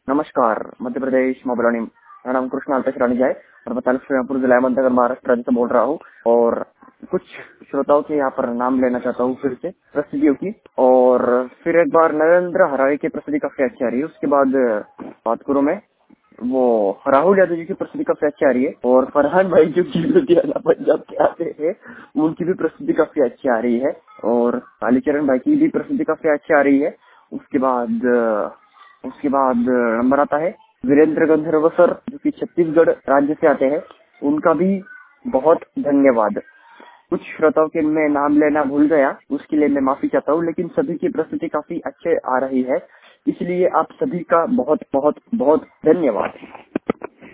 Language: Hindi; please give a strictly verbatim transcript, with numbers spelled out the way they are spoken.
नमस्कार, मध्य प्रदेश मोबलानी। मेरा नाम कृष्ण अल्पेश रानी जाए और मैं तालुक जिला अहमदनगर महाराष्ट्र राज्य से बोल रहा हूँ। और कुछ श्रोताओं के यहाँ पर नाम लेना चाहता हूँ फिर से प्रस्तुतियों की। और फिर एक बार नरेंद्र हरारी की प्रस्तुति काफी अच्छी आ रही है। उसके बाद बात करूँ मैं, वो राहुल यादव जी की प्रस्तुति काफी अच्छी आ रही है। और फरहान भाई जो की लुधियाना पंजाब के आते हैं, उनकी भी प्रस्तुति काफी अच्छी आ रही है। और कालीचरण भाई की भी प्रस्तुति काफी अच्छी आ रही है। उसके बाद उसके बाद नंबर आता है वीरेंद्र गंधर्व सर, जो कि छत्तीसगढ़ राज्य से आते हैं। उनका भी बहुत धन्यवाद। कुछ श्रोताओं के मैं नाम लेना भूल गया, उसके लिए मैं माफी चाहता हूँ, लेकिन सभी की प्रस्तुति काफी अच्छे आ रही है, इसलिए आप सभी का बहुत बहुत बहुत धन्यवाद।